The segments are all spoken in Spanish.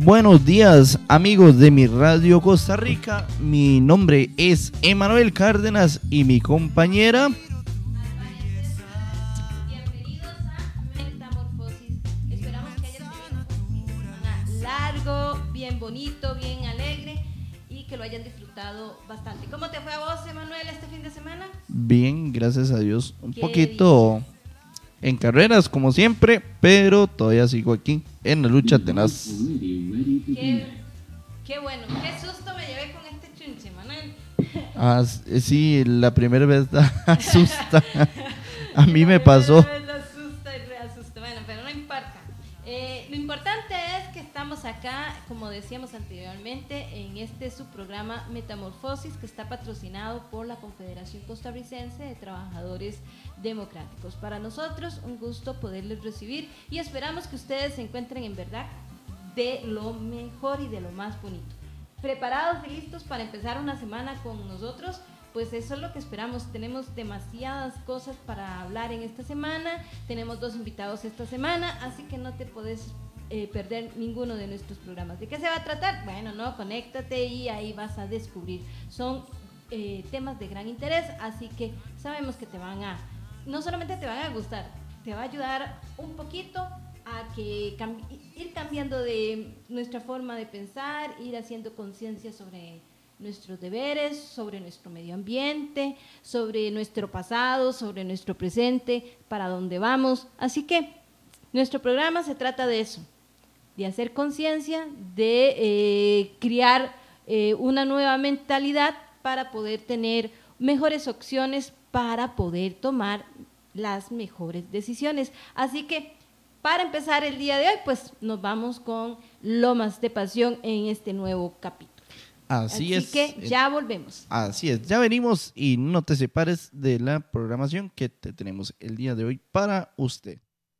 buenos días, amigos de mi Radio Costa Rica. Mi nombre es Emanuel Cárdenas y mi compañera. Bienvenidos a Metamorfosis. Esperamos que haya tenido un fin de semana largo, bien bonito, bien alegre y que lo hayan disfrutado bastante. ¿Cómo te fue a vos, Emanuel, este fin de semana? Bien, gracias a Dios. Un Qué poquito en carreras, como siempre, pero todavía sigo aquí en la lucha tenaz. Qué bueno, qué susto me llevé con este chunche, Manuel. Sí, la primera vez da asusta. A mí me pasó. Asusta y reasusta. Bueno, pero no importa. Lo importante es que estamos acá, como decíamos anteriormente, en este subprograma Metamorfosis, que está patrocinado por la Confederación Costarricense de Trabajadores Democráticos. Para nosotros, un gusto poderles recibir y esperamos que ustedes se encuentren en verdad de lo mejor y de lo más bonito. Preparados y listos para empezar una semana con nosotros, pues eso es lo que esperamos. Tenemos demasiadas cosas para hablar en esta semana, tenemos 2 invitados esta semana, así que no te podés perder ninguno de nuestros programas. ¿De qué se va a tratar? Bueno, no, conéctate y ahí vas a descubrir. Son temas de gran interés, así que sabemos que no solamente te van a gustar, te va a ayudar un poquito a que ir cambiando de nuestra forma de pensar, ir haciendo conciencia sobre nuestros deberes, sobre nuestro medio ambiente, sobre nuestro pasado, sobre nuestro presente, para dónde vamos. Así que nuestro programa se trata de eso, de hacer conciencia, de crear una nueva mentalidad para poder tener mejores opciones, para poder tomar las mejores decisiones. Así que para empezar el día de hoy, pues nos vamos con Lomas de Pasión en este nuevo capítulo. Así es que ya volvemos. Así es, ya venimos y no te separes de la programación que te tenemos el día de hoy para usted.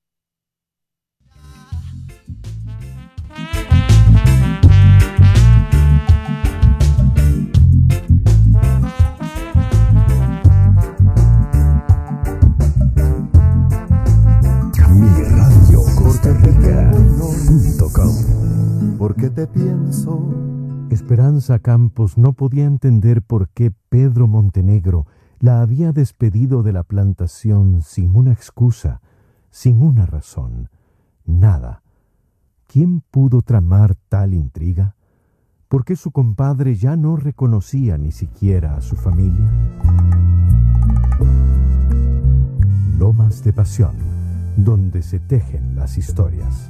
¿Por qué te pienso? Esperanza Campos no podía entender por qué Pedro Montenegro la había despedido de la plantación sin una excusa, sin una razón, nada. ¿Quién pudo tramar tal intriga? ¿Por qué su compadre ya no reconocía ni siquiera a su familia? Lomas de Pasión, donde se tejen las historias.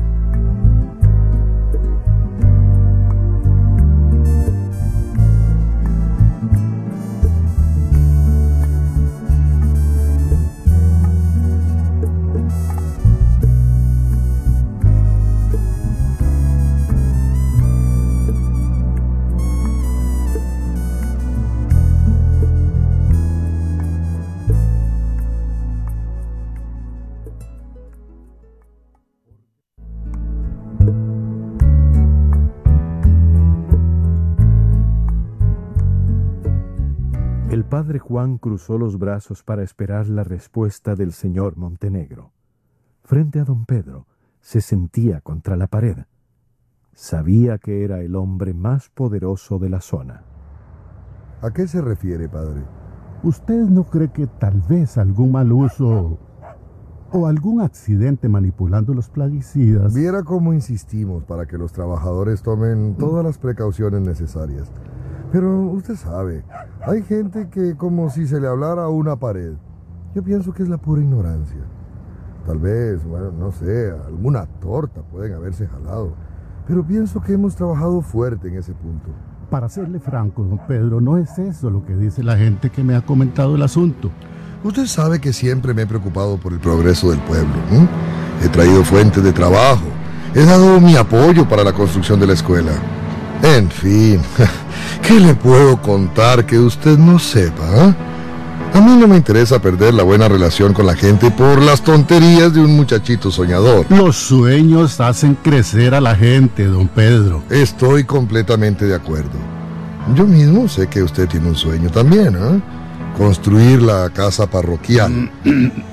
El padre Juan cruzó los brazos para esperar la respuesta del señor Montenegro. Frente a don Pedro, se sentía contra la pared. Sabía que era el hombre más poderoso de la zona. ¿A qué se refiere, padre? ¿Usted no cree que tal vez algún mal uso o algún accidente manipulando los plaguicidas? Viera cómo insistimos para que los trabajadores tomen todas las precauciones necesarias. Pero usted sabe, hay gente que como si se le hablara a una pared. Yo pienso que es la pura ignorancia. Tal vez, bueno, no sé, alguna torta pueden haberse jalado. Pero pienso que hemos trabajado fuerte en ese punto. Para serle franco, don Pedro, no es eso lo que dice la gente que me ha comentado el asunto. Usted sabe que siempre me he preocupado por el progreso del pueblo, ¿eh? He traído fuentes de trabajo. He dado mi apoyo para la construcción de la escuela. En fin, ¿qué le puedo contar que usted no sepa? ¿Eh? A mí no me interesa perder la buena relación con la gente por las tonterías de un muchachito soñador. Los sueños hacen crecer a la gente, don Pedro. Estoy completamente de acuerdo. Yo mismo sé que usted tiene un sueño también, ¿eh? Construir la casa parroquial.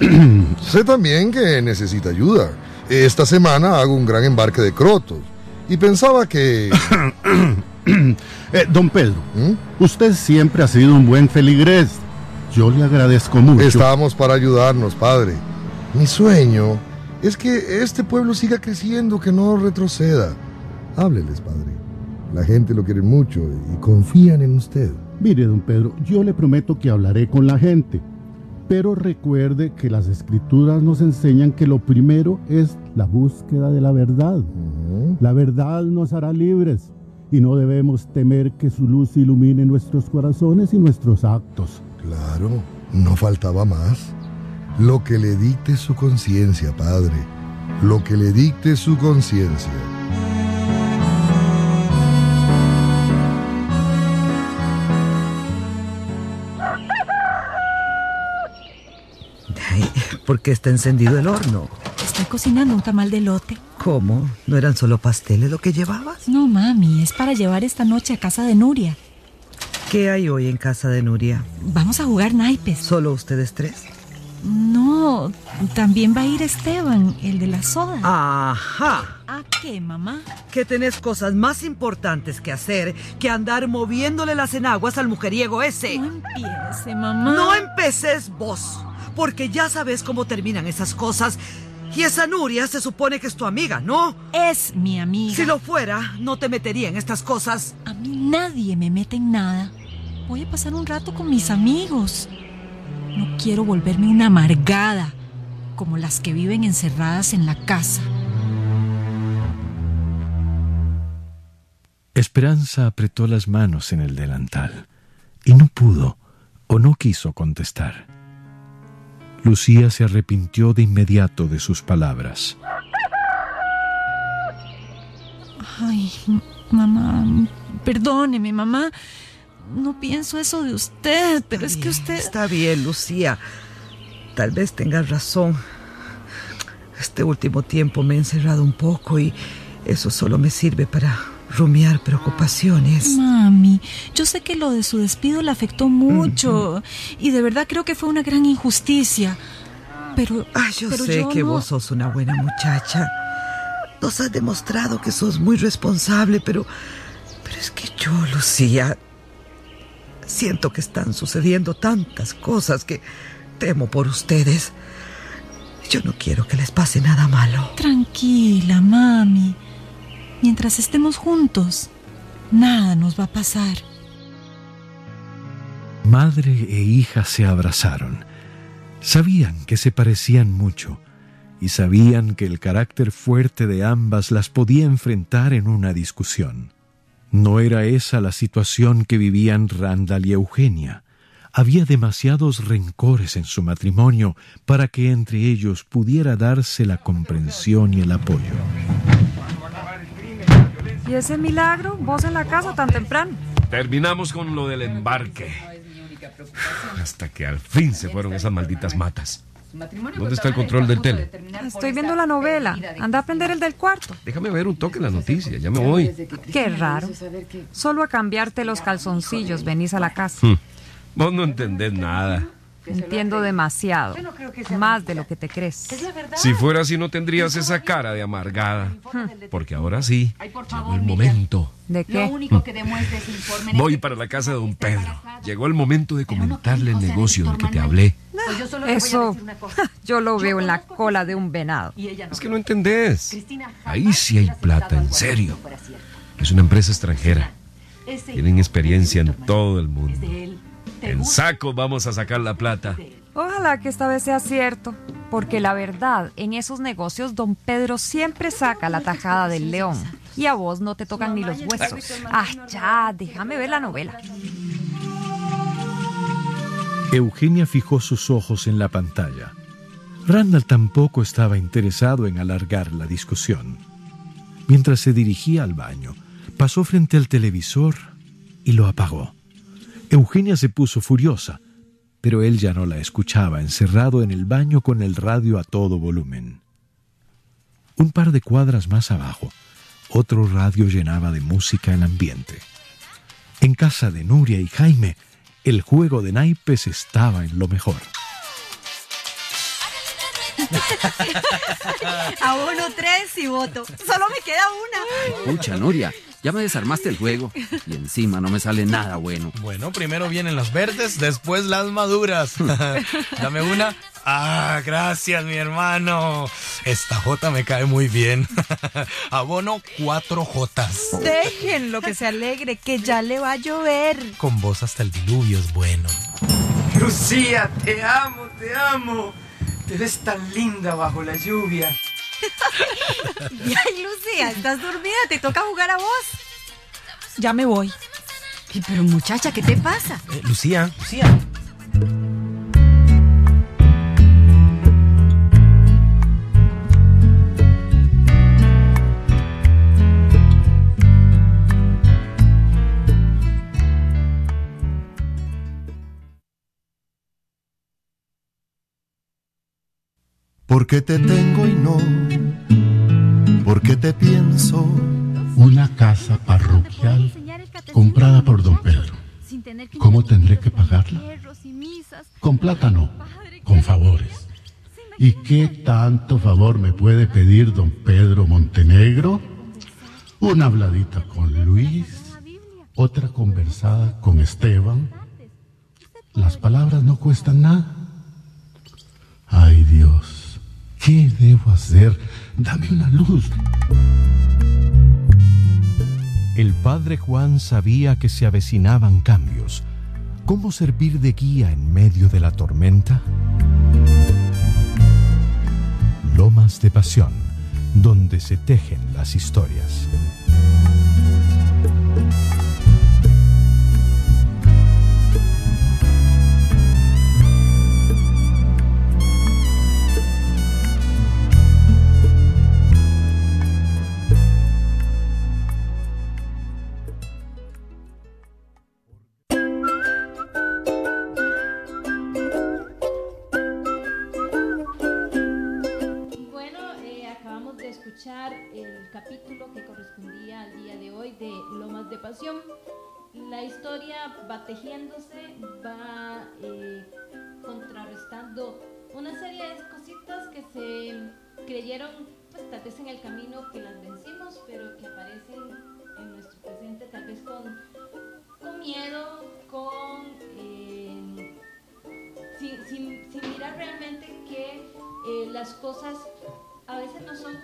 Sé también que necesita ayuda. Esta semana hago un gran embarque de crotos. y pensaba que... Don Pedro, usted siempre ha sido un buen feligrés. Yo le agradezco mucho. Estamos para ayudarnos, padre. Mi sueño es que este pueblo siga creciendo, que no retroceda. Hábleles, padre. La gente lo quiere mucho y confían en usted. Mire, don Pedro, yo le prometo que hablaré con la gente. Pero recuerde que las escrituras nos enseñan que lo primero es la búsqueda de la verdad. La verdad nos hará libres y no debemos temer que su luz ilumine nuestros corazones y nuestros actos. Claro, no faltaba más. Lo que le dicte su conciencia, padre. Lo que le dicte su conciencia. ¿Por qué está encendido el horno? Estoy cocinando un tamal de elote. ¿Cómo? ¿No eran solo pasteles lo que llevabas? No, mami, es para llevar esta noche a casa de Nuria. ¿Qué hay hoy en casa de Nuria? Vamos a jugar naipes. ¿Solo ustedes tres? No, también va a ir Esteban, el de la soda. ¡Ajá! ¿A qué, mamá? Que tenés cosas más importantes que hacer que andar moviéndole las enaguas al mujeriego ese. No empiece, mamá. No empeces vos, porque ya sabes cómo terminan esas cosas. Y esa Nuria se supone que es tu amiga, ¿no? Es mi amiga. Si lo fuera, no te metería en estas cosas. A mí nadie me mete en nada. Voy a pasar un rato con mis amigos. No quiero volverme una amargada, como las que viven encerradas en la casa. Esperanza apretó las manos en el delantal y no pudo o no quiso contestar. Lucía se arrepintió de inmediato de sus palabras. Ay, mamá, perdóneme, mamá. No pienso eso de usted, pero es que usted... Está bien, Lucía. Tal vez tengas razón. Este último tiempo me he encerrado un poco y eso solo me sirve para rumiar preocupaciones. Mami, yo sé que lo de su despido le afectó mucho y de verdad creo que fue una gran injusticia. Pero yo sé que vos sos una buena muchacha. Nos has demostrado que sos muy responsable, pero es que yo, Lucía, siento que están sucediendo tantas cosas que temo por ustedes. Yo no quiero que les pase nada malo. Tranquila, mami. Mientras estemos juntos, nada nos va a pasar. Madre e hija se abrazaron. Sabían que se parecían mucho y sabían que el carácter fuerte de ambas las podía enfrentar en una discusión. No era esa la situación que vivían Randall y Eugenia. Había demasiados rencores en su matrimonio para que entre ellos pudiera darse la comprensión y el apoyo. ¿Y ese milagro? ¿Vos en la casa tan temprano? Terminamos con lo del embarque. Hasta que al fin se fueron esas malditas matas. ¿Dónde está el control del tele? Estoy viendo la novela. Anda a prender el del cuarto. Déjame ver un toque en la noticia, ya me voy. Qué raro. Solo a cambiarte los calzoncillos venís a la casa. Vos no entendés nada. Entiendo demasiado. Más de lo que te crees. Si fuera así no tendrías esa cara de amargada. Porque ahora sí, llegó el momento. ¿De qué? Voy para la casa de don Pedro. Llegó el momento de comentarle el negocio del que te hablé. Eso yo lo veo en la cola de un venado. Es que no entendés. Ahí sí hay plata, en serio. Es una empresa extranjera. Tienen experiencia en todo el mundo. En saco vamos a sacar la plata. Ojalá que esta vez sea cierto, porque la verdad, en esos negocios don Pedro siempre saca la tajada del león y a vos no te tocan ni los huesos. Ya, déjame ver la novela. Eugenia fijó sus ojos en la pantalla. Randall tampoco estaba interesado en alargar la discusión. Mientras se dirigía al baño, pasó frente al televisor y lo apagó. Eugenia se puso furiosa, pero él ya no la escuchaba, encerrado en el baño con el radio a todo volumen. Un par de cuadras más abajo, otro radio llenaba de música el ambiente. En casa de Nuria y Jaime, el juego de naipes estaba en lo mejor. Abono 3 y voto. Solo me queda una. Pucha, Nuria, ya me desarmaste el juego. Y encima no me sale nada bueno. Bueno, primero vienen las verdes, después las maduras. Dame una. Ah, gracias, mi hermano. Esta J me cae muy bien. Abono 4 Jotas. Déjenlo que se alegre, que ya le va a llover. Con vos hasta el diluvio es bueno. Lucía, te amo, te amo. Te ves tan linda bajo la lluvia. Ay, Lucía, estás dormida, te toca jugar a vos. Ya me voy. Pero muchacha, ¿qué te pasa? Lucía. ¿Por qué te tengo y no? ¿Por qué te pienso? Una casa parroquial comprada por don Pedro. ¿Cómo tendré que pagarla? Con plata no, con favores. ¿Y qué tanto favor me puede pedir don Pedro Montenegro? Una habladita con Luis, otra conversada con Esteban. Las palabras no cuestan nada. Ay, Dios, ¿qué debo hacer? Dame una luz. El padre Juan sabía que se avecinaban cambios. ¿Cómo servir de guía en medio de la tormenta? Lomas de Pasión, donde se tejen las historias. El capítulo que correspondía al día de hoy de Lomas de Pasión. La historia va tejiéndose, va contrarrestando una serie de cositas que se creyeron pues tal vez en el camino que las vencimos, pero que aparecen en nuestro presente tal vez con miedo, sin mirar realmente que las cosas a veces no son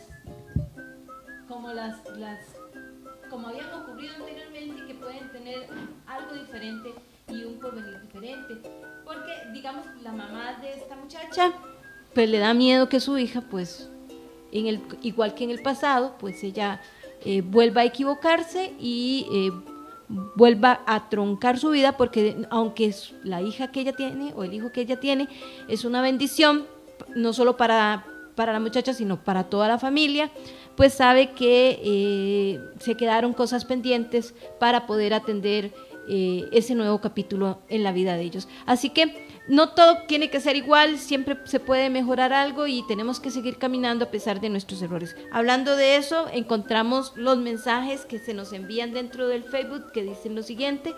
como habían ocurrido anteriormente y que pueden tener algo diferente y un porvenir diferente. Porque, digamos, la mamá de esta muchacha, pues le da miedo que su hija, pues, igual que en el pasado, pues ella vuelva a equivocarse y vuelva a troncar su vida, porque aunque la hija que ella tiene o el hijo que ella tiene es una bendición, no solo para la muchacha, sino para toda la familia, pues sabe que se quedaron cosas pendientes para poder atender ese nuevo capítulo en la vida de ellos. Así que no todo tiene que ser igual, siempre se puede mejorar algo y tenemos que seguir caminando a pesar de nuestros errores. Hablando de eso, encontramos los mensajes que se nos envían dentro del Facebook que dicen lo siguiente.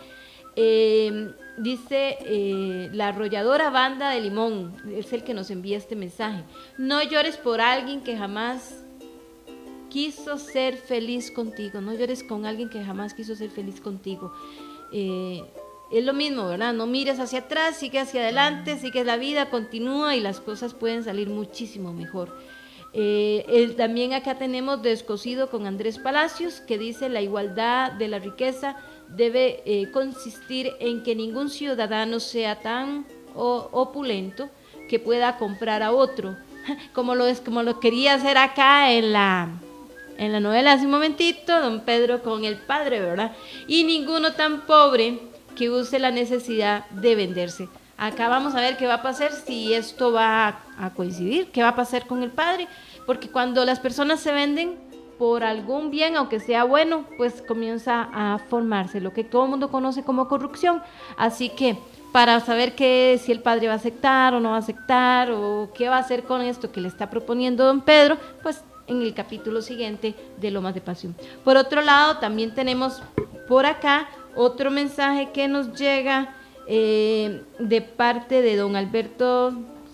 Dice la arrolladora Banda de Limón, es el que nos envía este mensaje: no llores por alguien que jamás quiso ser feliz contigo, no llores con alguien que jamás quiso ser feliz contigo. Es lo mismo, ¿verdad? No mires hacia atrás, sigue hacia adelante, sigue la vida, continúa y las cosas pueden salir muchísimo mejor. También acá tenemos Descosido con Andrés Palacios, que dice: la igualdad de la riqueza debe consistir en que ningún ciudadano sea tan opulento que pueda comprar a otro, como lo quería hacer acá en la novela hace un momentito, don Pedro con el padre, ¿verdad? Y ninguno tan pobre que use la necesidad de venderse. Acá vamos a ver qué va a pasar, si esto va a coincidir, qué va a pasar con el padre, porque cuando las personas se venden por algún bien, aunque sea bueno, pues comienza a formarse lo que todo el mundo conoce como corrupción. Así que para saber si el padre va a aceptar o no va a aceptar, o qué va a hacer con esto que le está proponiendo don Pedro, pues en el capítulo siguiente de Lomas de Pasión. Por otro lado, también tenemos por acá otro mensaje que nos llega de parte de don Alberto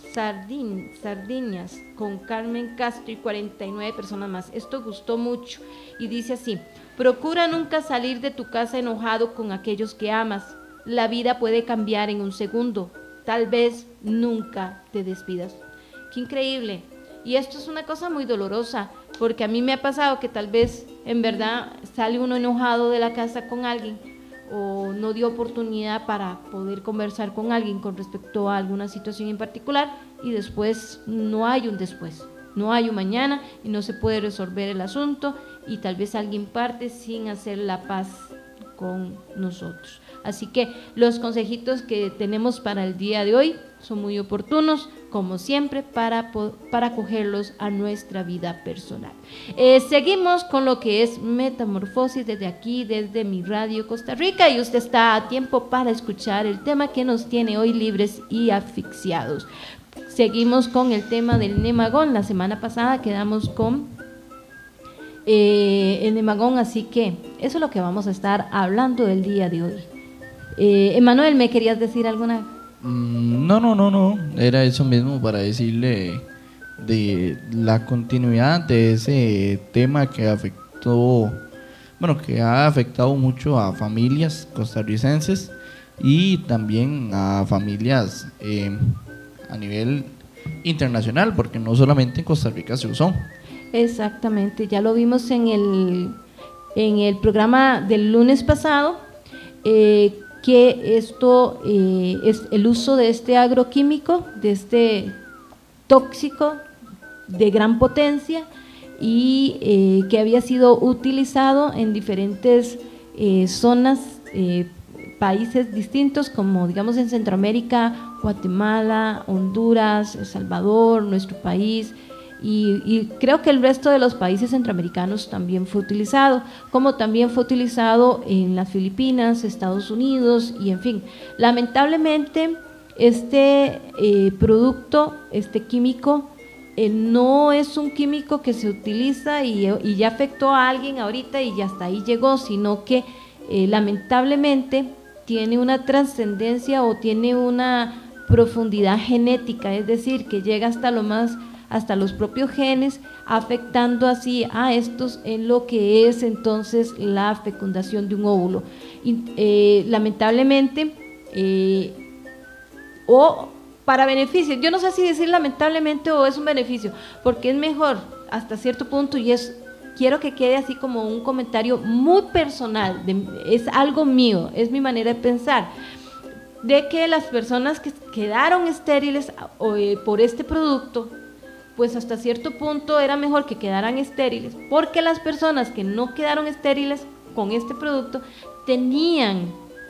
Sardiñas con Carmen Castro y 49 personas más. Esto gustó mucho y dice así: procura nunca salir de tu casa enojado con aquellos que amas. La vida puede cambiar en un segundo. Tal vez nunca te despidas. Qué increíble. Y esto es una cosa muy dolorosa, porque a mí me ha pasado que tal vez en verdad sale uno enojado de la casa con alguien, o no dio oportunidad para poder conversar con alguien con respecto a alguna situación en particular, y después no hay un después, no hay un mañana y no se puede resolver el asunto, y tal vez alguien parte sin hacer la paz con nosotros. Así que los consejitos que tenemos para el día de hoy son muy oportunos, como siempre, para acogerlos a nuestra vida personal. Seguimos con lo que es Metamorfosis desde aquí, desde mi radio Costa Rica, y usted está a tiempo para escuchar el tema que nos tiene hoy libres y asfixiados. Seguimos con el tema del Nemagón. La semana pasada quedamos con el Nemagón, así que eso es lo que vamos a estar hablando del día de hoy. Emanuel, ¿me querías decir alguna? No, era eso mismo, para decirle de la continuidad de ese tema que afectó, que ha afectado mucho a familias costarricenses y también a familias a nivel internacional, porque no solamente en Costa Rica se usó. Exactamente, ya lo vimos en el programa del lunes pasado, que esto es el uso de este agroquímico, de este tóxico de gran potencia, y que había sido utilizado en diferentes zonas, países distintos, como digamos en Centroamérica, Guatemala, Honduras, El Salvador, nuestro país, y creo que el resto de los países centroamericanos también fue utilizado, como también fue utilizado en las Filipinas, Estados Unidos, y en fin, lamentablemente este producto, este químico, no es un químico que se utiliza y ya afectó a alguien ahorita y ya hasta ahí llegó, sino que lamentablemente tiene una trascendencia o tiene una profundidad genética, es decir, que llega hasta los propios genes, afectando así a estos en lo que es entonces la fecundación de un óvulo. Y, lamentablemente, o para beneficio, yo no sé si decir lamentablemente o es un beneficio, porque es mejor hasta cierto punto, y quiero que quede así como un comentario muy personal, es algo mío, es mi manera de pensar, de que las personas que quedaron estériles por este producto, pues hasta cierto punto era mejor que quedaran estériles, porque las personas que no quedaron estériles con este producto tenían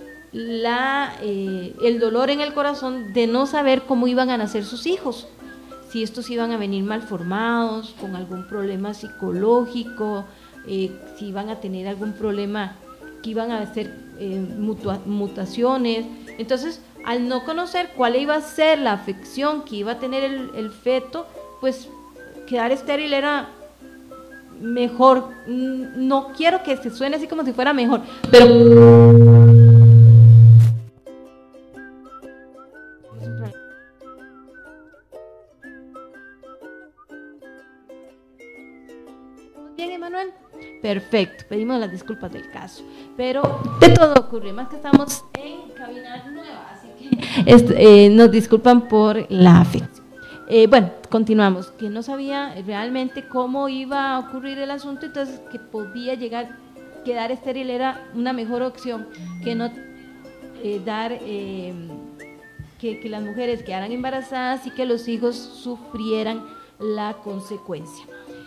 el dolor en el corazón de no saber cómo iban a nacer sus hijos, si estos iban a venir malformados, con algún problema psicológico, si iban a tener algún problema, que iban a hacer mutaciones. Entonces, al no conocer cuál iba a ser la afección que iba a tener el feto, pues quedar estéril era mejor. No quiero que se suene así como si fuera mejor, pero bien, Emanuel. Perfecto, pedimos las disculpas del caso, pero de todo ocurre, más que estamos en cabina nueva, así que nos disculpan por la afección. Bueno, continuamos, que no sabía realmente cómo iba a ocurrir el asunto, entonces que podía quedar estéril era una mejor opción que no dar que las mujeres quedaran embarazadas y que los hijos sufrieran la consecuencia.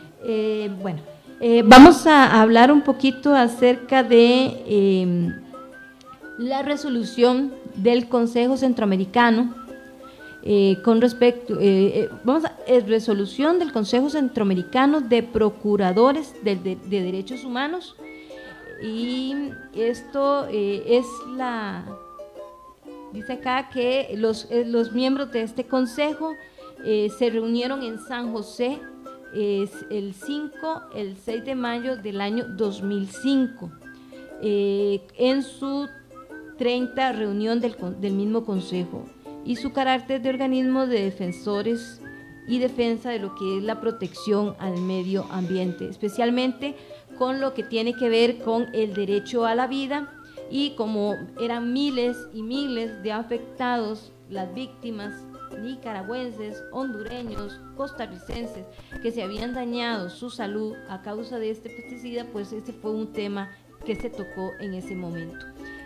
Vamos a hablar un poquito acerca de la resolución del Consejo Centroamericano con respecto, resolución del Consejo Centroamericano de Procuradores de Derechos Humanos, y esto dice acá que los miembros de este consejo se reunieron en San José el 6 de mayo del año 2005 en su 30 reunión del mismo consejo. y su carácter de organismo de defensores y defensa de lo que es la protección al medio ambiente, especialmente con lo que tiene que ver con el derecho a la vida, y como eran miles y miles de afectados, las víctimas nicaragüenses, hondureños, costarricenses, que se habían dañado su salud a causa de este pesticida, pues ese fue un tema que se tocó en ese momento.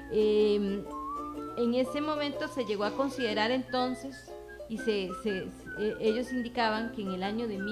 En ese momento se llegó a considerar entonces, y ellos indicaban que en el año de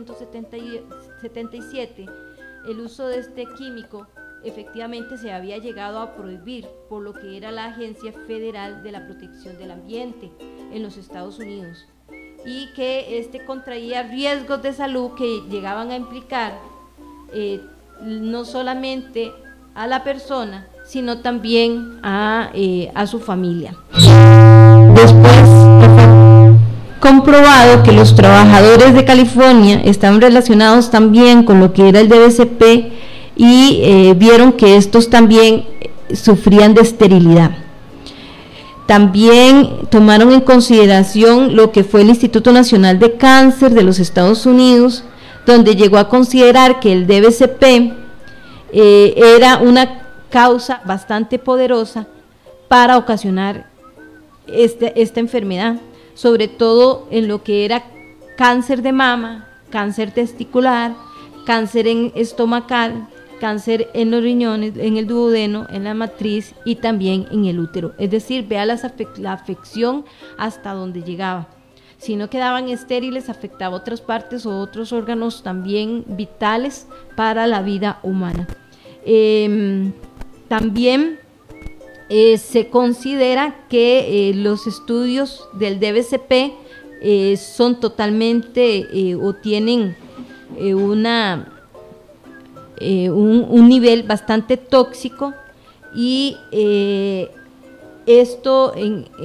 1977 el uso de este químico efectivamente se había llegado a prohibir por lo que era la Agencia Federal de la Protección del Ambiente en los Estados Unidos, y que contraía riesgos de salud que llegaban a implicar no solamente a la persona, sino también a su familia. Después comprobado que los trabajadores de California estaban relacionados también con lo que era el DBCP, y vieron que estos también sufrían de esterilidad. También tomaron en consideración lo que fue el Instituto Nacional de Cáncer de los Estados Unidos, donde llegó a considerar que el DBCP era una causa bastante poderosa para ocasionar esta enfermedad, sobre todo en lo que era cáncer de mama, cáncer testicular, cáncer estomacal, cáncer en los riñones, en el duodeno, en la matriz y también en el útero. Es decir, vea la afección hasta donde llegaba. Si no quedaban estériles, afectaba otras partes o otros órganos también vitales para la vida humana. También se considera que los estudios del DBCP son totalmente o tienen un nivel bastante tóxico, y esto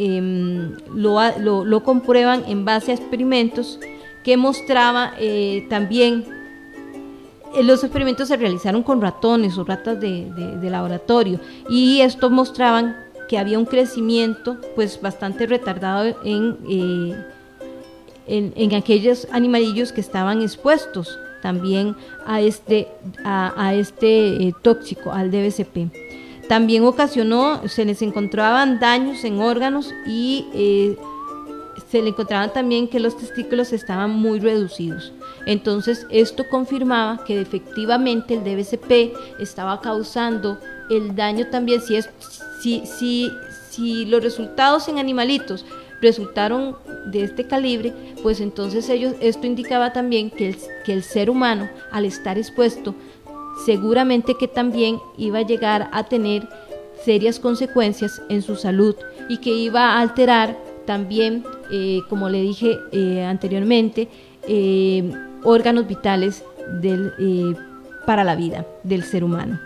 lo comprueban en base a experimentos que mostraba también. Los experimentos se realizaron con ratones o ratas de laboratorio, y estos mostraban que había un crecimiento pues bastante retardado en aquellos animalillos que estaban expuestos también a este tóxico, al DBCP. También se les encontraban daños en órganos, y se le encontraban también que los testículos estaban muy reducidos. Entonces esto confirmaba que efectivamente el DBCP estaba causando el daño también. Si los resultados en animalitos resultaron de este calibre, pues entonces esto indicaba también que el ser humano, al estar expuesto, seguramente que también iba a llegar a tener serias consecuencias en su salud, y que iba a alterar también, como le dije anteriormente, órganos vitales para la vida del ser humano.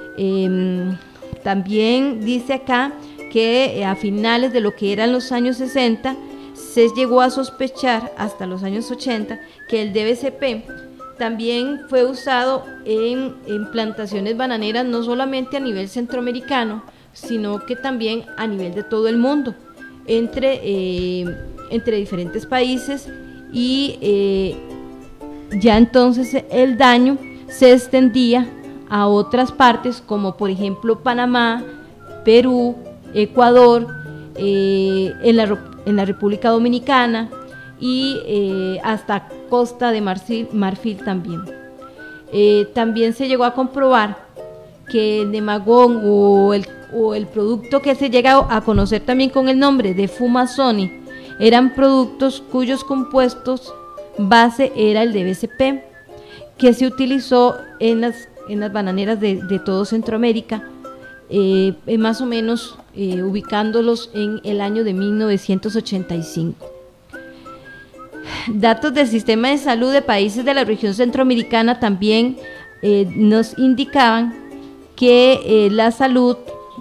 También dice acá que a finales de lo que eran los años 60 se llegó a sospechar hasta los años 80 que el DBCP también fue usado en plantaciones bananeras, no solamente a nivel centroamericano, sino que también a nivel de todo el mundo, entre diferentes países, y ya entonces el daño se extendía a otras partes, como por ejemplo Panamá, Perú, Ecuador, en la República Dominicana, y hasta Costa de Marfil también. También se llegó a comprobar que el nemagón o el producto que se llega a conocer también con el nombre de Fumazoni eran productos cuyos compuestos base era el DBCP, que se utilizó en las bananeras de todo Centroamérica, más o menos ubicándolos en el año de 1985. Datos del sistema de salud de países de la región centroamericana también nos indicaban que la salud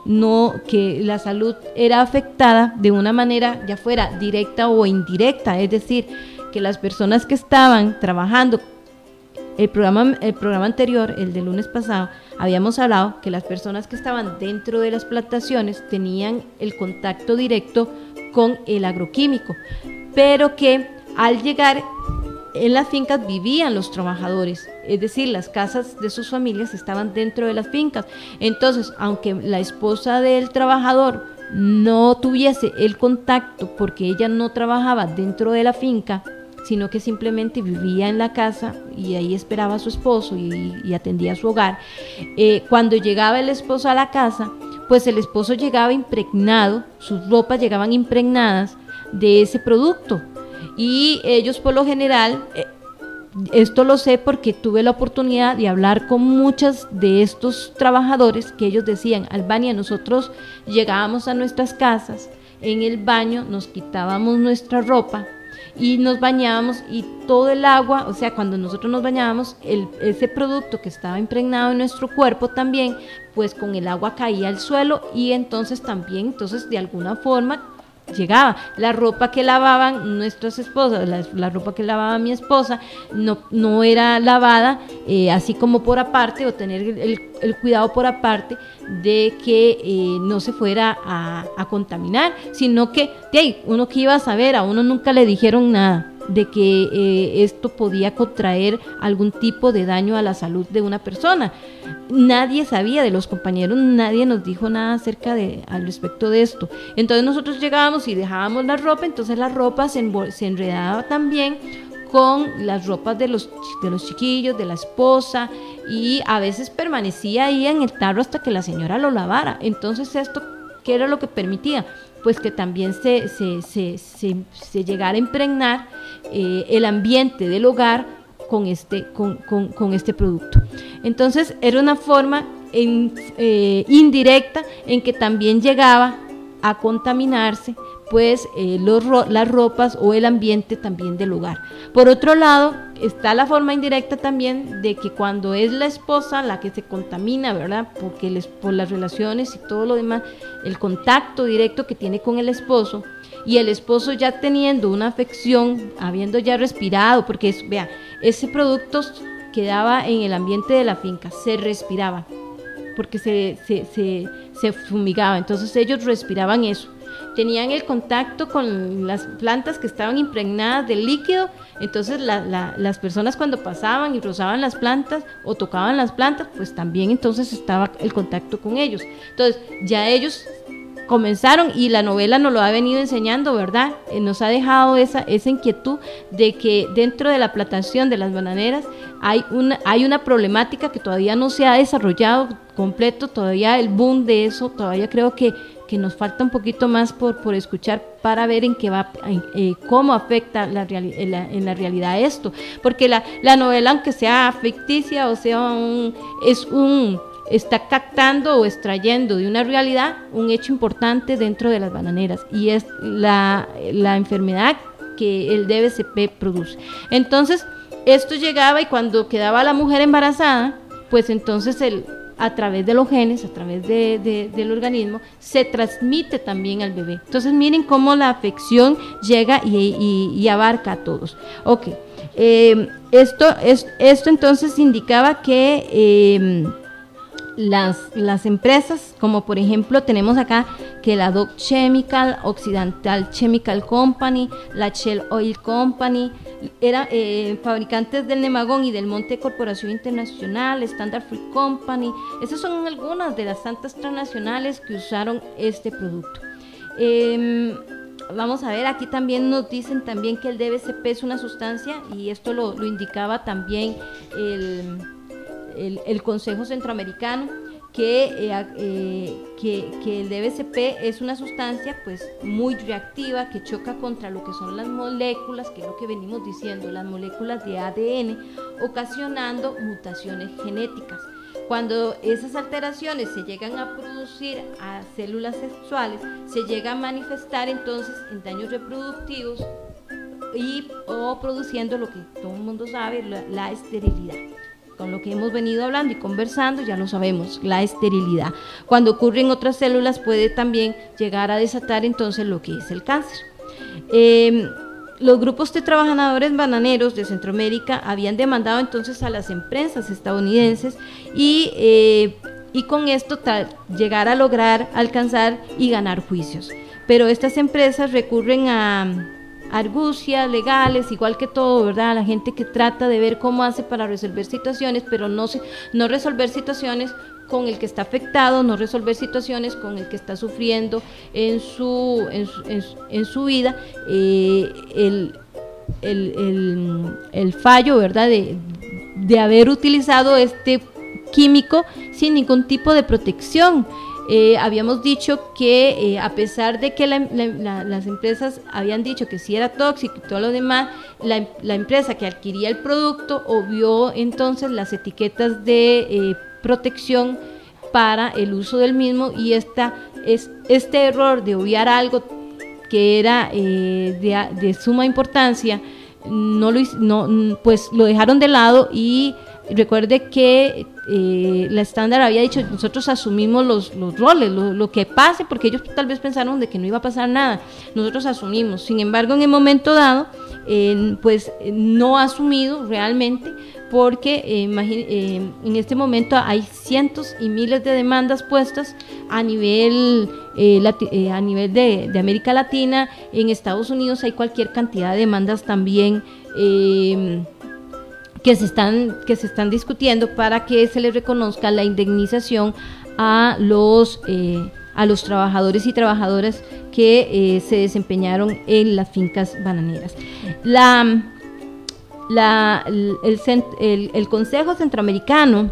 era afectada de una manera ya fuera directa o indirecta, es decir, que las personas que estaban trabajando, el programa anterior, el del lunes pasado, habíamos hablado que las personas que estaban dentro de las plantaciones tenían el contacto directo con el agroquímico, pero que al llegar en las fincas vivían los trabajadores, es decir, las casas de sus familias estaban dentro de las fincas. Entonces, aunque la esposa del trabajador no tuviese el contacto porque ella no trabajaba dentro de la finca, sino que simplemente vivía en la casa y ahí esperaba a su esposo y atendía su hogar, cuando llegaba el esposo a la casa, pues el esposo llegaba impregnado, sus ropas llegaban impregnadas de ese producto. Y ellos por lo general, esto lo sé porque tuve la oportunidad de hablar con muchos de estos trabajadores, que ellos decían: Albania, nosotros llegábamos a nuestras casas, en el baño nos quitábamos nuestra ropa y nos bañábamos, y todo el agua, o sea, cuando nosotros nos bañábamos, ese producto que estaba impregnado en nuestro cuerpo también, pues con el agua caía al suelo, y entonces también, de alguna forma llegaba la ropa que lavaban nuestras esposas, la ropa que lavaba mi esposa no era lavada así como por aparte, o tener el cuidado por aparte de que no se fuera a contaminar, sino que uno que iba a saber, a uno nunca le dijeron nada de que esto podía contraer algún tipo de daño a la salud de una persona. Nadie sabía, de los compañeros, nadie nos dijo nada al respecto de esto. Entonces nosotros llegábamos y dejábamos la ropa, entonces la ropa se enredaba también con las ropas de los chiquillos, de la esposa, y a veces permanecía ahí en el tarro hasta que la señora lo lavara. Entonces esto, ¿qué era lo que permitía? Pues que también se llegara a impregnar el ambiente del hogar con este producto. Entonces era una forma indirecta en que también llegaba a contaminarse pues las ropas o el ambiente también del hogar. Por otro lado, está la forma indirecta también de que cuando es la esposa la que se contamina, ¿verdad? Porque por las relaciones y todo lo demás, el contacto directo que tiene con el esposo, y el esposo ya teniendo una afección, habiendo ya respirado, porque ese producto quedaba en el ambiente de la finca, se respiraba, porque se fumigaba, entonces ellos respiraban eso. Tenían el contacto con las plantas que estaban impregnadas del líquido, entonces las personas cuando pasaban y rozaban las plantas o tocaban las plantas, pues también entonces estaba el contacto con ellos. Entonces ya ellos comenzaron, y la novela nos lo ha venido enseñando, ¿verdad? Nos ha dejado esa inquietud de que dentro de la plantación de las bananeras hay una problemática que todavía no se ha desarrollado completo, todavía el boom de eso, todavía creo que nos falta un poquito más por escuchar para ver en qué va, cómo afecta en la realidad esto, porque la novela, aunque sea ficticia, o sea, está captando o extrayendo de una realidad un hecho importante dentro de las bananeras, y es la enfermedad que el DBCP produce. Entonces esto llegaba, y cuando quedaba la mujer embarazada, pues entonces a través de los genes, a través del organismo, se transmite también al bebé. Entonces miren cómo la afección llega y abarca a todos. Ok, esto entonces indicaba que las empresas, como por ejemplo tenemos acá que la Dow Chemical, Occidental Chemical Company, la Shell Oil Company, eran fabricantes del Nemagón y del Monte Corporación Internacional, Standard Fruit Company. Esas son algunas de las tantas transnacionales que usaron este producto. Vamos a ver, aquí también nos dicen también que el DBCP es una sustancia, y esto lo indicaba también el Consejo Centroamericano, que el DBCP es una sustancia pues muy reactiva, que choca contra lo que son las moléculas, que es lo que venimos diciendo, las moléculas de ADN, ocasionando mutaciones genéticas. Cuando esas alteraciones se llegan a producir a células sexuales, se llega a manifestar entonces en daños reproductivos o produciendo lo que todo el mundo sabe, la esterilidad. Con lo que hemos venido hablando y conversando, ya lo sabemos, la esterilidad. Cuando ocurre en otras células puede también llegar a desatar entonces lo que es el cáncer. Los grupos de trabajadores bananeros de Centroamérica habían demandado entonces a las empresas estadounidenses y con esto llegar a lograr alcanzar y ganar juicios. pero estas empresas recurren a argucias legales, igual que todo, ¿verdad? La gente que trata de ver cómo hace para resolver situaciones, pero no resolver situaciones con el que está afectado, no resolver situaciones con el que está sufriendo en su vida el fallo, ¿verdad? De haber utilizado este químico sin ningún tipo de protección. Habíamos dicho que a pesar de que las empresas habían dicho que sí era tóxico y todo lo demás, la empresa que adquiría el producto obvió entonces las etiquetas de protección para el uso del mismo, y este error de obviar algo que era de suma importancia, pues lo dejaron de lado. Y recuerde que la estándar había dicho, nosotros asumimos los roles, lo que pase, porque ellos tal vez pensaron de que no iba a pasar nada, nosotros asumimos. Sin embargo, en el momento dado, pues no ha asumido realmente, porque en este momento hay cientos y miles de demandas puestas a nivel de América Latina. En Estados Unidos hay cualquier cantidad de demandas también que se están discutiendo para que se les reconozca la indemnización a los trabajadores y trabajadoras que se desempeñaron en las fincas bananeras. El Consejo Centroamericano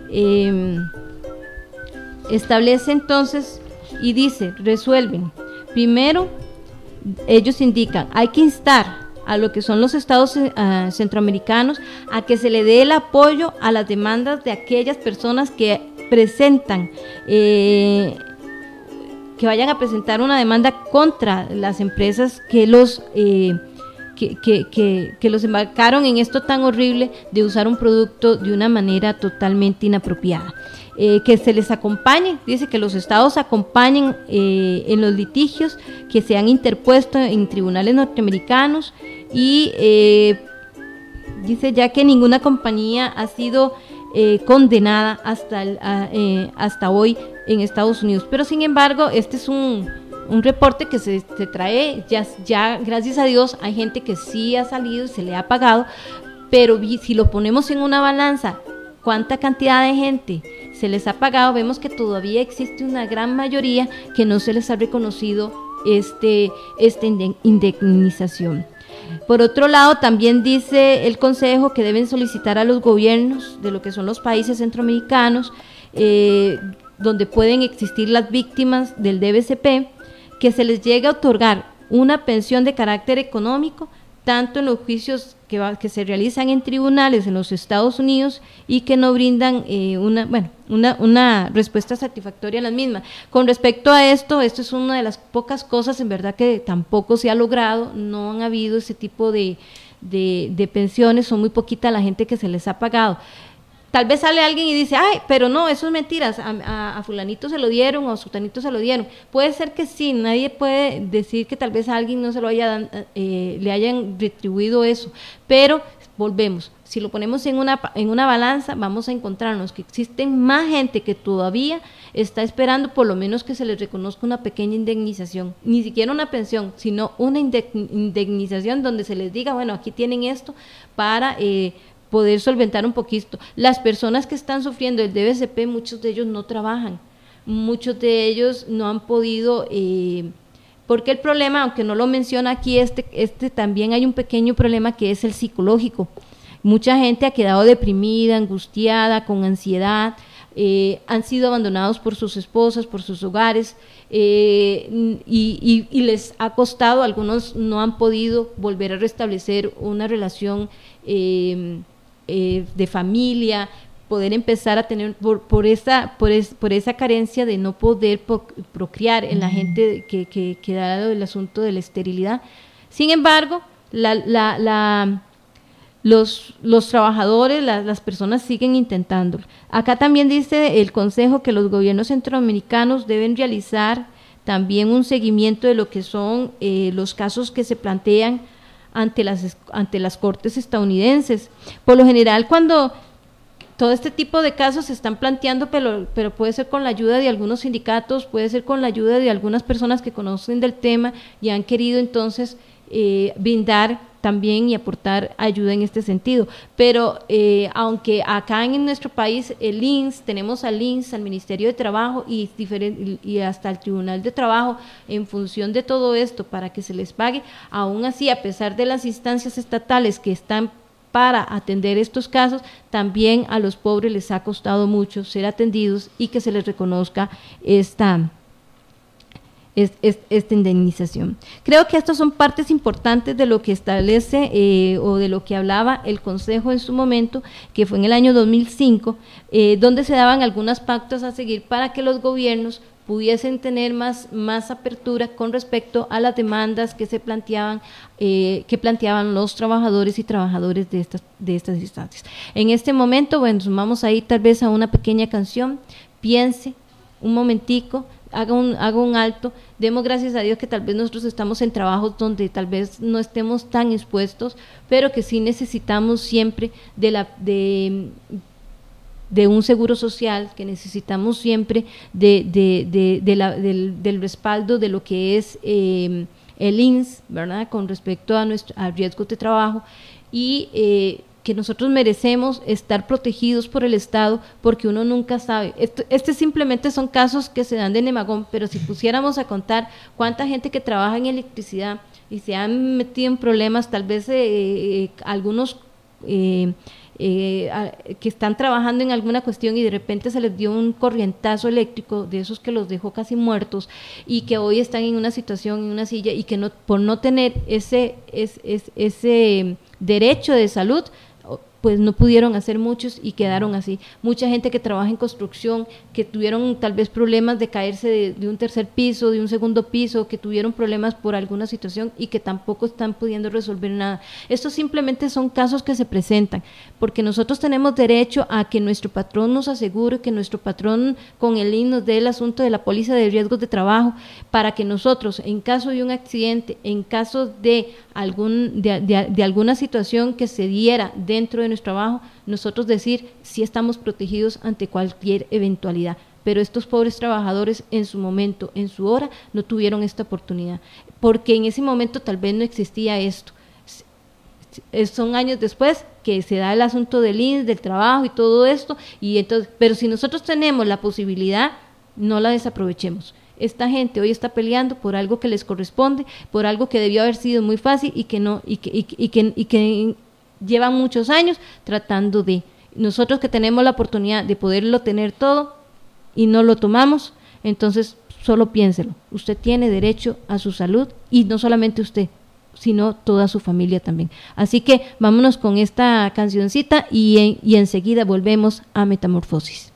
establece entonces y dice, resuelven. Primero, ellos indican, hay que instar a lo que son los estados centroamericanos a que se le dé el apoyo a las demandas de aquellas personas que presentan, que vayan a presentar una demanda contra las empresas que los embarcaron en esto tan horrible de usar un producto de una manera totalmente inapropiada. Que se les acompañe, dice que los estados acompañen en los litigios que se han interpuesto en tribunales norteamericanos, y dice ya que ninguna compañía ha sido condenada hasta hoy en Estados Unidos. Pero sin embargo, este es un reporte que se trae, ya gracias a Dios hay gente que sí ha salido y se le ha pagado, pero si lo ponemos en una balanza, cuánta cantidad de gente se les ha pagado, vemos que todavía existe una gran mayoría que no se les ha reconocido esta indemnización. Por otro lado, también dice el Consejo que deben solicitar a los gobiernos de lo que son los países centroamericanos, donde pueden existir las víctimas del DBCP, que se les llegue a otorgar una pensión de carácter económico, tanto en los juicios que se realizan en tribunales en los Estados Unidos y que no brindan una respuesta satisfactoria a las mismas. Con respecto a esto es una de las pocas cosas en verdad que tampoco se ha logrado, no han habido ese tipo de pensiones, son muy poquita la gente que se les ha pagado. Tal vez sale alguien y dice, ay, pero no, eso es mentiras, a fulanito se lo dieron o a sutanito se lo dieron. Puede ser que sí, nadie puede decir que tal vez a alguien no se lo le hayan retribuido eso, pero volvemos, si lo ponemos en una balanza, vamos a encontrarnos que existen más gente que todavía está esperando por lo menos que se les reconozca una pequeña indemnización, ni siquiera una pensión, sino una indemnización donde se les diga, bueno, aquí tienen esto para poder solventar un poquito. Las personas que están sufriendo el DBCP, muchos de ellos no trabajan, muchos de ellos no han podido, porque el problema, aunque no lo menciona aquí, también hay un pequeño problema que es el psicológico. Mucha gente ha quedado deprimida, angustiada, con ansiedad, han sido abandonados por sus esposas, por sus hogares, y les ha costado, algunos no han podido volver a restablecer una relación de familia, poder empezar a tener por esa carencia de no poder procrear en la gente que da el asunto de la esterilidad. Sin embargo, los trabajadores, las personas siguen intentándolo. Acá también dice el Consejo que los gobiernos centroamericanos deben realizar también un seguimiento de lo que son los casos que se plantean ante las cortes estadounidenses. Por lo general, cuando todo este tipo de casos se están planteando, pero puede ser con la ayuda de algunos sindicatos, puede ser con la ayuda de algunas personas que conocen del tema y han querido entonces brindar también y aportar ayuda en este sentido. Pero aunque acá en nuestro país el INS, tenemos al INS, al Ministerio de Trabajo y hasta el Tribunal de Trabajo en función de todo esto para que se les pague, aún así, a pesar de las instancias estatales que están para atender estos casos, también a los pobres les ha costado mucho ser atendidos y que se les reconozca esta indemnización. Creo que estas son partes importantes de lo que establece o de lo que hablaba el Consejo en su momento, que fue en el año 2005, donde se daban algunas pautas a seguir para que los gobiernos pudiesen tener más apertura con respecto a las demandas que se planteaban, que planteaban los trabajadores y trabajadoras de estas instancias. En este momento, bueno, sumamos ahí tal vez a una pequeña canción, piense un momentico, haga un alto, demos gracias a Dios que tal vez nosotros estamos en trabajos donde tal vez no estemos tan expuestos, pero que sí necesitamos siempre de un seguro social, que necesitamos siempre del respaldo de lo que es el INS, ¿verdad?, con respecto a riesgos de trabajo, y que nosotros merecemos estar protegidos por el Estado, porque uno nunca sabe. Simplemente son casos que se dan de Nemagón, pero si pusiéramos a contar cuánta gente que trabaja en electricidad y se han metido en problemas, tal vez algunos que están trabajando en alguna cuestión y de repente se les dio un corrientazo eléctrico de esos que los dejó casi muertos y que hoy están en una situación, en una silla, y que no, por no tener ese derecho de salud, pues no pudieron hacer muchos y quedaron así. Mucha gente que trabaja en construcción, que tuvieron tal vez problemas de caerse de un tercer piso, de un segundo piso, que tuvieron problemas por alguna situación y que tampoco están pudiendo resolver nada. Estos simplemente son casos que se presentan, porque nosotros tenemos derecho a que nuestro patrón nos asegure, que nuestro patrón con el INS nos dé el asunto de la póliza de riesgos de trabajo, para que nosotros, en caso de un accidente, en caso de alguna situación que se diera dentro de nuestro trabajo, nosotros decir si estamos protegidos ante cualquier eventualidad. Pero estos pobres trabajadores en su momento, en su hora, no tuvieron esta oportunidad, porque en ese momento tal vez no existía esto. Son años después que se da el asunto del INS, del trabajo y todo esto, y entonces, pero si nosotros tenemos la posibilidad, no la desaprovechemos. Esta gente hoy está peleando por algo que les corresponde, por algo que debió haber sido muy fácil y que llevan muchos años tratando de. Nosotros que tenemos la oportunidad de poderlo tener todo y no lo tomamos, entonces solo piénselo. Usted tiene derecho a su salud, y no solamente usted, sino toda su familia también. Así que vámonos con esta cancioncita y enseguida volvemos a Metamorfosis.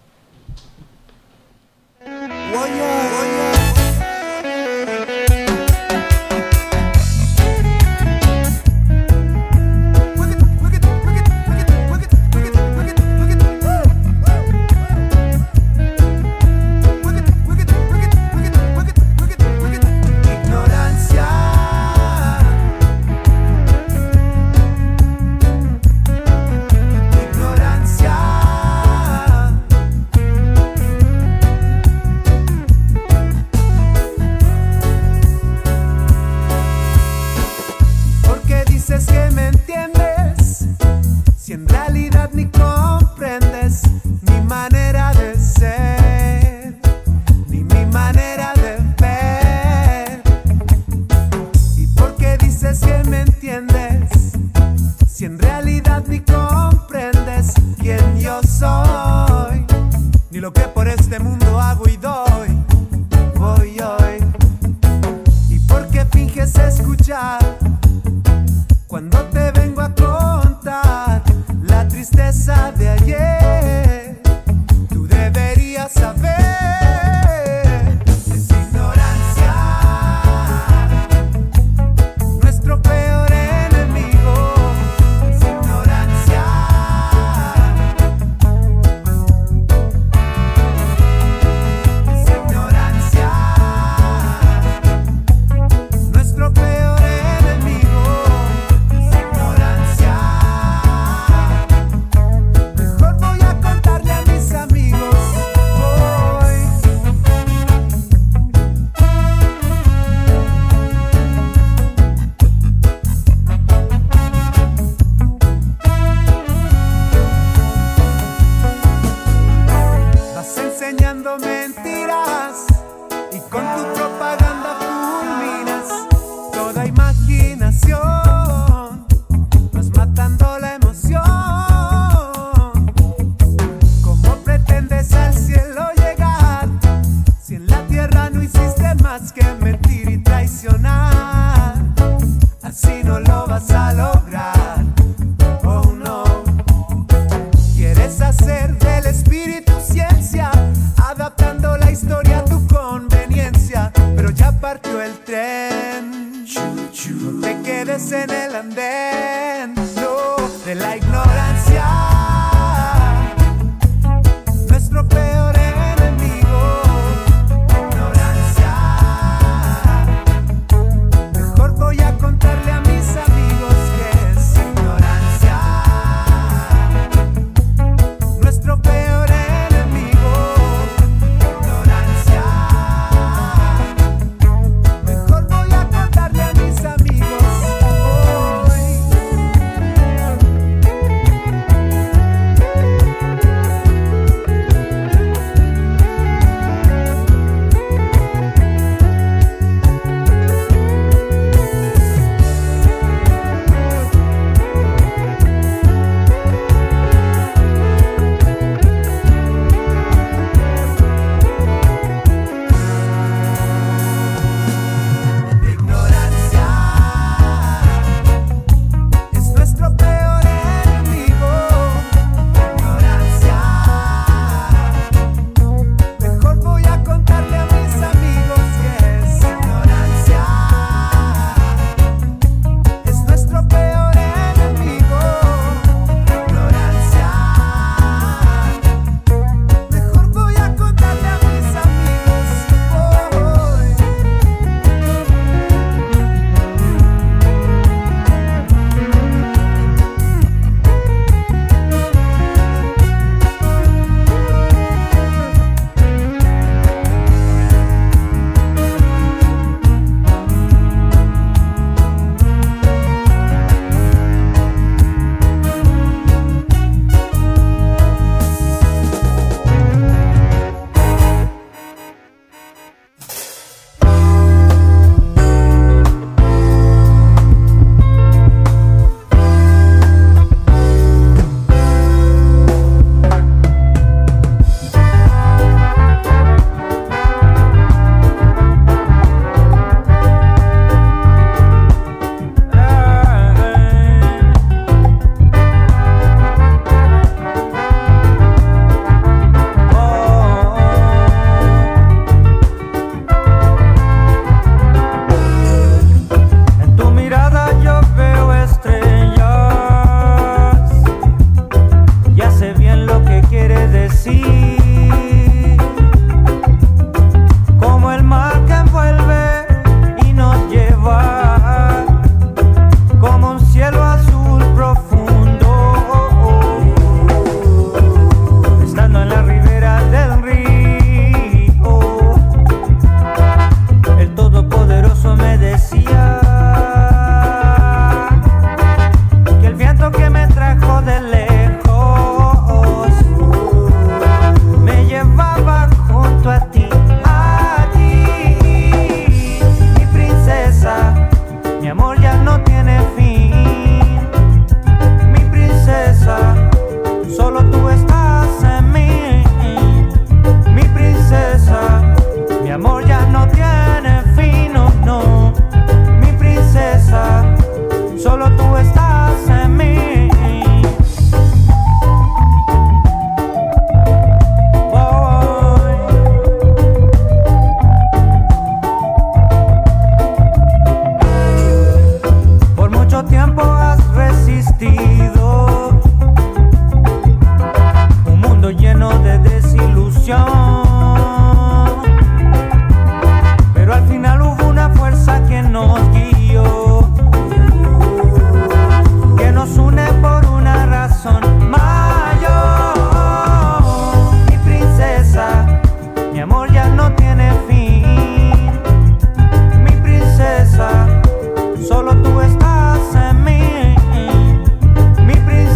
vas a lograr. Oh no, quieres hacer del espíritu ciencia, adaptando la historia a tu conveniencia, pero ya partió el tren. No te quedes en el andén, no, de la ignorancia, nuestro peor enemigo. Ignorancia, mejor voy a contarle a mis amigos que es ignorancia, nuestro peor enemigo. Ignorancia, mejor voy a contarle a mis amigos hoy. Solo tú estás en mí, mi princesa.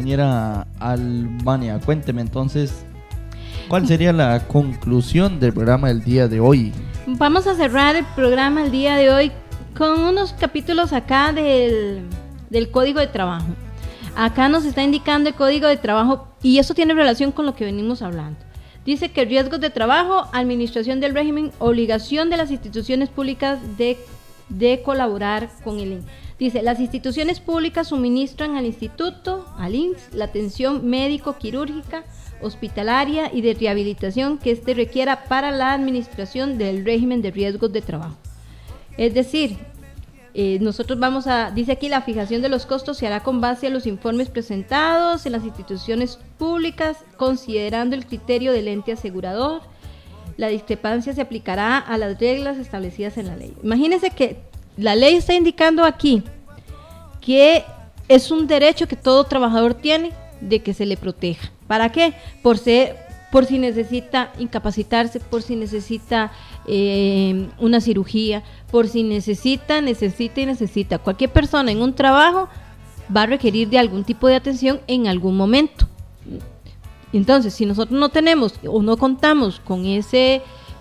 compañera Albania. Cuénteme entonces, ¿cuál sería la conclusión del programa del día de hoy? Vamos a cerrar el programa el día de hoy con unos capítulos acá del Código de Trabajo. Acá nos está indicando el Código de Trabajo y eso tiene relación con lo que venimos hablando. Dice que riesgos de trabajo, administración del régimen, obligación de las instituciones públicas de colaborar con el INS. Dice, las instituciones públicas suministran al instituto, al INS, la atención médico-quirúrgica, hospitalaria y de rehabilitación que éste requiera para la administración del régimen de riesgos de trabajo. Es decir, nosotros dice aquí, la fijación de los costos se hará con base a los informes presentados en las instituciones públicas, considerando el criterio del ente asegurador. La discrepancia se aplicará a las reglas establecidas en la ley. Imagínense que la ley está indicando aquí que es un derecho que todo trabajador tiene de que se le proteja. ¿Para qué? Por si necesita incapacitarse, por si necesita una cirugía, por si necesita. Cualquier persona en un trabajo va a requerir de algún tipo de atención en algún momento. Entonces, si nosotros no tenemos o no contamos con ese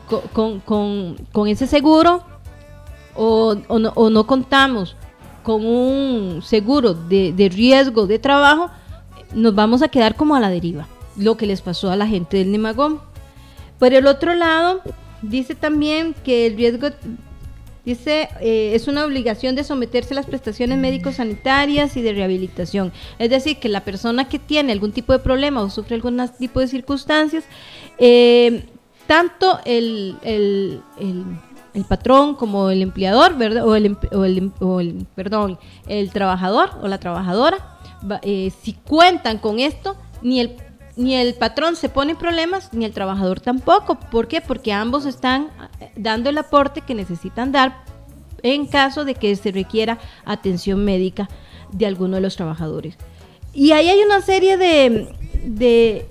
seguro o no contamos con un seguro de riesgo de trabajo, nos vamos a quedar como a la deriva, lo que les pasó a la gente del Nemagón. Por el otro lado, dice también que el riesgo, es una obligación de someterse a las prestaciones médico-sanitarias y de rehabilitación. Es decir, que la persona que tiene algún tipo de problema o sufre algún tipo de circunstancias, tanto el patrón como el empleador, ¿verdad? El trabajador o la trabajadora, si cuentan con esto, ni el patrón se pone en problemas, ni el trabajador tampoco. ¿Por qué? Porque ambos están dando el aporte que necesitan dar en caso de que se requiera atención médica de alguno de los trabajadores. Y ahí hay una serie de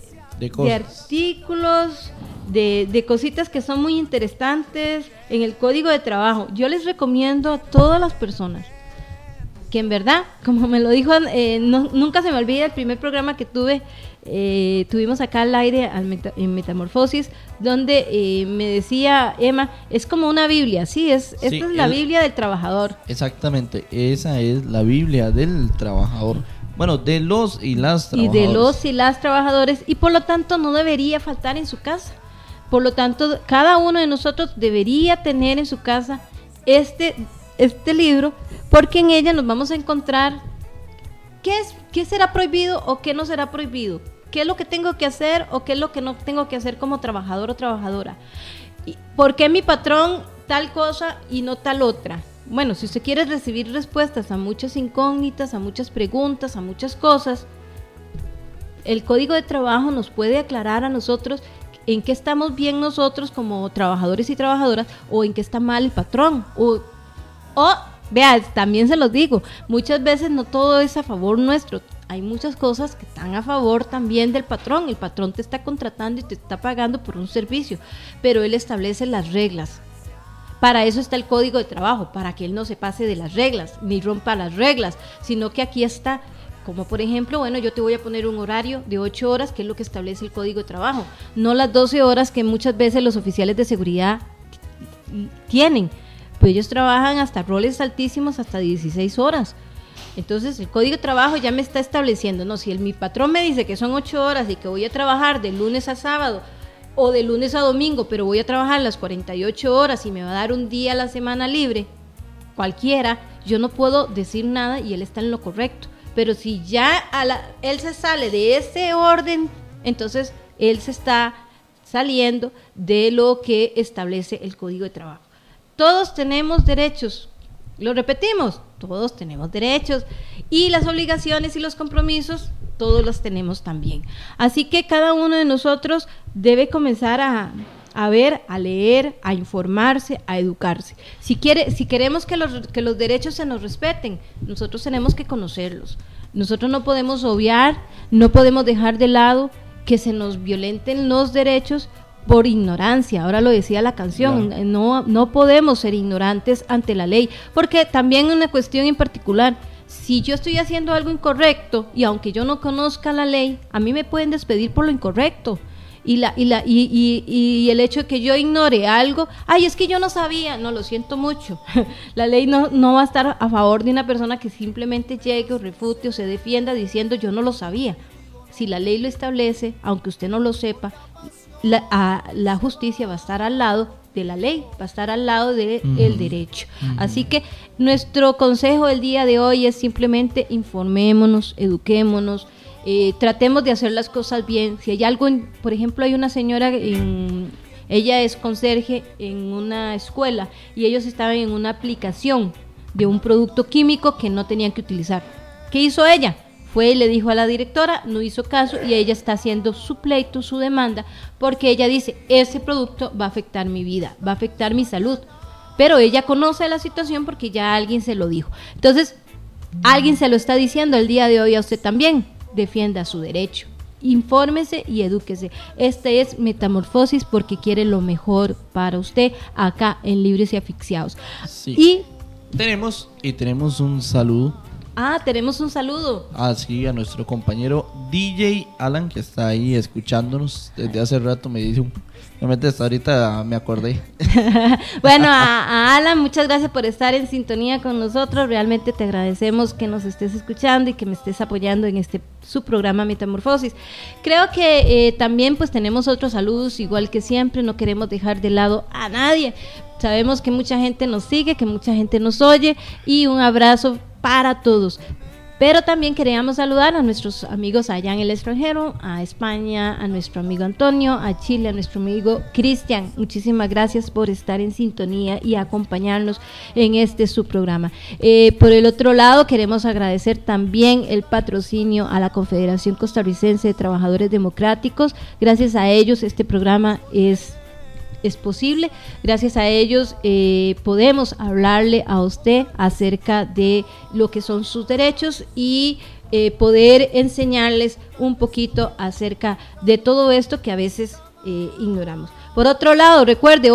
artículos, de cositas que son muy interesantes en el Código de Trabajo. Yo les recomiendo a todas las personas que en verdad, como me lo dijo, nunca se me olvida el primer programa que tuvimos acá al aire en Metamorfosis, donde me decía Emma, es como una Biblia, esta es la Biblia del trabajador. Exactamente, esa es la Biblia del trabajador. Bueno, de los y las trabajadores. Y de los y las trabajadores, y por lo tanto no debería faltar en su casa. Por lo tanto, cada uno de nosotros debería tener en su casa este libro, porque en ella nos vamos a encontrar qué será prohibido o qué no será prohibido, qué es lo que tengo que hacer o qué es lo que no tengo que hacer como trabajador o trabajadora, por qué mi patrón tal cosa y no tal otra. Bueno, si usted quiere recibir respuestas a muchas incógnitas, a muchas preguntas, a muchas cosas, el Código de Trabajo nos puede aclarar a nosotros en qué estamos bien nosotros como trabajadores y trabajadoras, o en qué está mal el patrón, o vea, también se los digo, muchas veces no todo es a favor nuestro, hay muchas cosas que están a favor también del patrón. El patrón te está contratando y te está pagando por un servicio, pero él establece las reglas. Para eso está el Código de Trabajo, para que él no se pase de las reglas, ni rompa las reglas, sino que aquí está, como por ejemplo, bueno, yo te voy a poner un horario de 8 horas, que es lo que establece el Código de Trabajo, no las 12 horas que muchas veces los oficiales de seguridad tienen. Pues ellos trabajan hasta roles altísimos, hasta 16 horas. Entonces el Código de Trabajo ya me está estableciendo, no, si mi patrón me dice que son 8 horas y que voy a trabajar de lunes a sábado o de lunes a domingo, pero voy a trabajar las 48 horas y me va a dar un día a la semana libre, cualquiera, yo no puedo decir nada y él está en lo correcto. Pero si ya él se sale de ese orden, entonces él se está saliendo de lo que establece el Código de Trabajo. Todos tenemos derechos, lo repetimos, todos tenemos derechos, y las obligaciones y los compromisos todos los tenemos también. Así que cada uno de nosotros debe comenzar a ver, a leer, a informarse, a educarse. Si queremos que los derechos se nos respeten, nosotros tenemos que conocerlos. Nosotros no podemos obviar, no podemos dejar de lado que se nos violenten los derechos por ignorancia. Ahora lo decía la canción, claro. No podemos ser ignorantes ante la ley, porque también una cuestión en particular, si yo estoy haciendo algo incorrecto y aunque yo no conozca la ley, a mí me pueden despedir por lo incorrecto. Y el hecho de que yo ignore algo, ay, es que yo no sabía, no, lo siento mucho. La ley no va a estar a favor de una persona que simplemente llegue o refute o se defienda diciendo yo no lo sabía. Si la ley lo establece, aunque usted no lo sepa, la justicia va a estar al lado de la ley, va a estar al lado del derecho. Así que nuestro consejo del día de hoy es simplemente informémonos, eduquémonos, tratemos de hacer las cosas bien. Si hay algo, por ejemplo, hay una señora, ella es conserje en una escuela y ellos estaban en una aplicación de un producto químico que no tenían que utilizar. ¿Qué hizo ella? Fue y le dijo a la directora, no hizo caso y ella está haciendo su pleito, su demanda, porque ella dice, ese producto va a afectar mi vida, va a afectar mi salud, pero ella conoce la situación porque ya alguien se lo dijo. Entonces, alguien se lo está diciendo el día de hoy a usted también, defienda su derecho, infórmese y edúquese. Este es Metamorfosis porque quiere lo mejor para usted acá en Libres y Asfixiados. Sí. Y tenemos un saludo. Tenemos un saludo. Sí, a nuestro compañero DJ Alan, que está ahí escuchándonos desde hace rato. Me dice, realmente hasta ahorita me acordé. Bueno, a Alan, muchas gracias por estar en sintonía con nosotros. Realmente te agradecemos que nos estés escuchando y que me estés apoyando en su programa Metamorfosis. Creo que también pues tenemos otros saludos, igual que siempre, no queremos dejar de lado a nadie. Sabemos que mucha gente nos sigue, que mucha gente nos oye, y un abrazo para todos. Pero también queríamos saludar a nuestros amigos allá en el extranjero, a España, a nuestro amigo Antonio, a Chile, a nuestro amigo Cristian. Muchísimas gracias por estar en sintonía y acompañarnos en su programa. Por el otro lado, queremos agradecer también el patrocinio a la Confederación Costarricense de Trabajadores Democráticos. Gracias a ellos este programa es posible. Gracias a ellos podemos hablarle a usted acerca de lo que son sus derechos y poder enseñarles un poquito acerca de todo esto que a veces ignoramos. Por otro lado, recuerde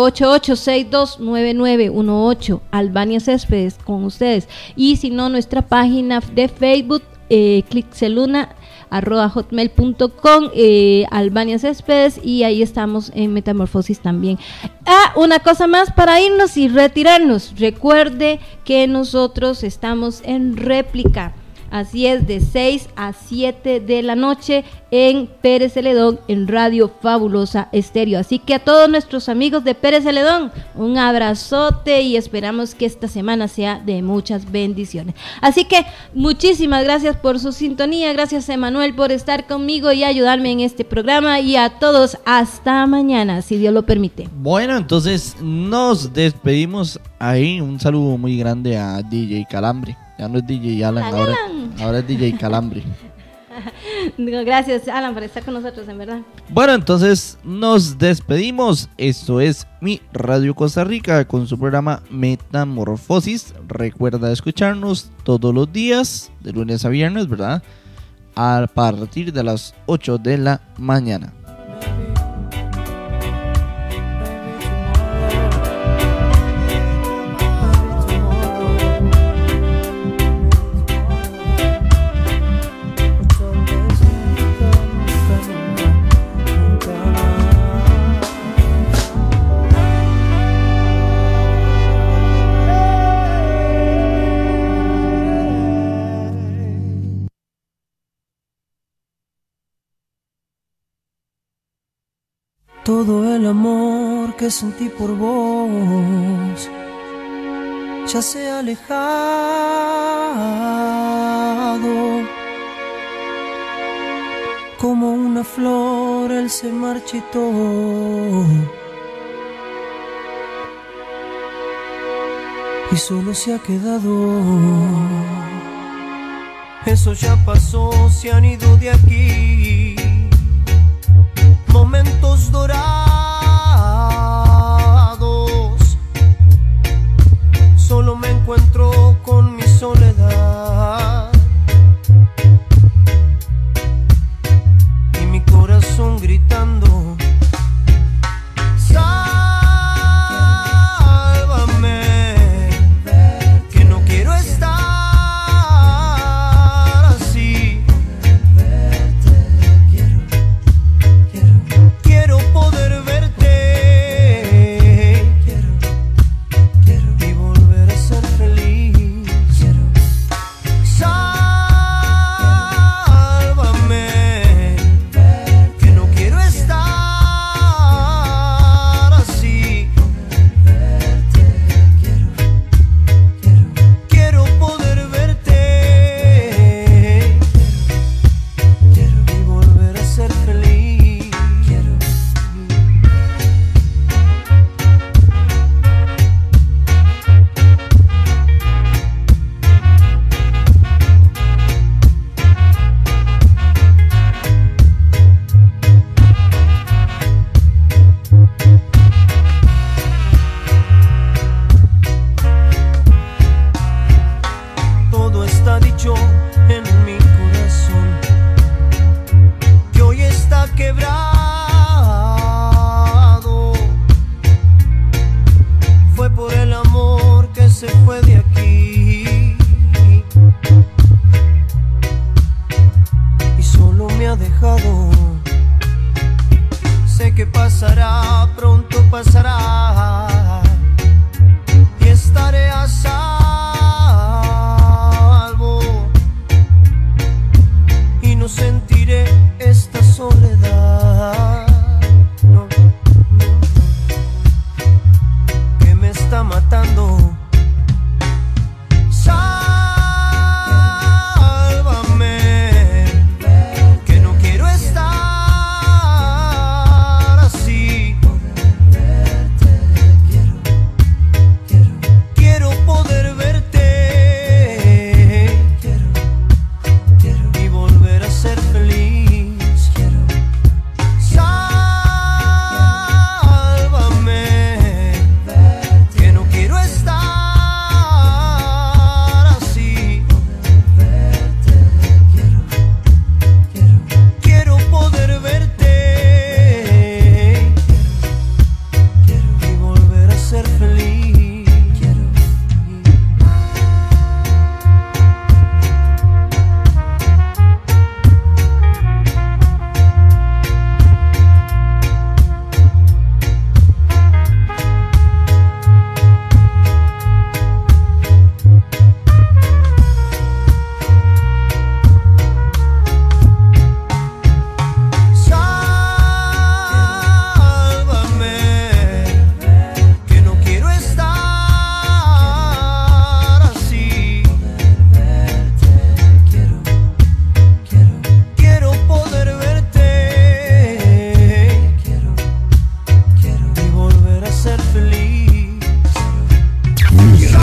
88629918 Albania Céspedes con ustedes, y si no, nuestra página de Facebook clickseluna @hotmail.com Albania Céspedes, y ahí estamos en Metamorfosis también. Una cosa más para irnos y retirarnos. Recuerde que nosotros estamos en réplica, así es, de 6 a 7 de la noche en Pérez Celedón, en Radio Fabulosa Estéreo. Así que a todos nuestros amigos de Pérez Celedón, un abrazote y esperamos que esta semana sea de muchas bendiciones. Así que muchísimas gracias por su sintonía, gracias a Emanuel por estar conmigo y ayudarme en este programa, y a todos hasta mañana, si Dios lo permite. Bueno, entonces nos despedimos ahí. Un saludo muy grande a DJ Calambre. Ya no es DJ Alan, ahora es DJ Calambre. Gracias, Alan, por estar con nosotros, en verdad. Bueno, entonces nos despedimos. Esto es Mi Radio Costa Rica con su programa Metamorfosis. Recuerda escucharnos todos los días, de lunes a viernes, ¿verdad? A partir de las 8 de la mañana. Todo el amor que sentí por vos ya se ha alejado. Como una flor él se marchitó. Y solo se ha quedado. Eso ya pasó, se han ido de aquí. Momentos dorados. Solo me encuentro con mi soledad y mi corazón gritando: sálvame, que no quiero estar está dicho en mi corazón, que hoy está quebrado.